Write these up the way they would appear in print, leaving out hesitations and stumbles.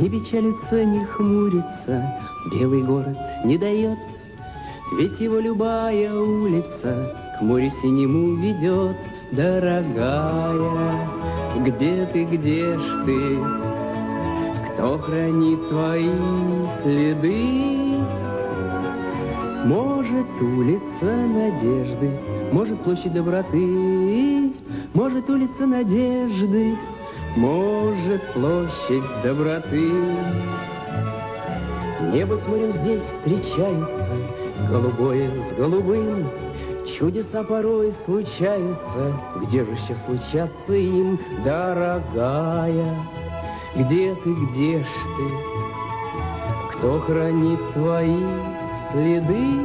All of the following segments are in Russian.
Не печалится, не хмурится, белый город не дает, ведь его любая улица к морю синему ведет. Дорогая, где ты, где ж ты? Кто хранит твои следы? Может, улица Надежды, может, площадь Доброты, может, улица Надежды, может, площадь Доброты. Небо с морем здесь встречается, голубое с голубым. Чудеса порой случаются, где же еще случаться им? Дорогая, где ты, где ж ты? Кто хранит твои следы?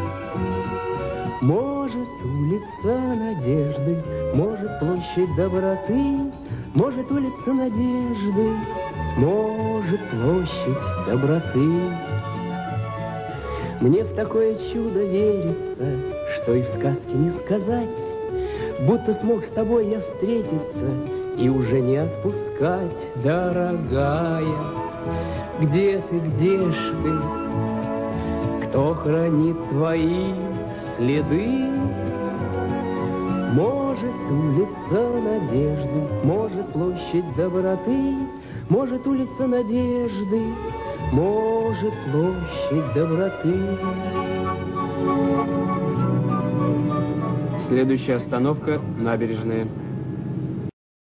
Может, улица Надежды, может, площадь Доброты, может, улица Надежды, может, площадь Доброты. Мне в такое чудо верится, что и в сказке не сказать, будто смог с тобой я встретиться и уже не отпускать. Дорогая, где ты, где ж ты? Кто хранит твои следы? Может, улица Надежды, может, площадь Доброты, может, улица Надежды, может, площадь Доброты. Следующая остановка — Набережная.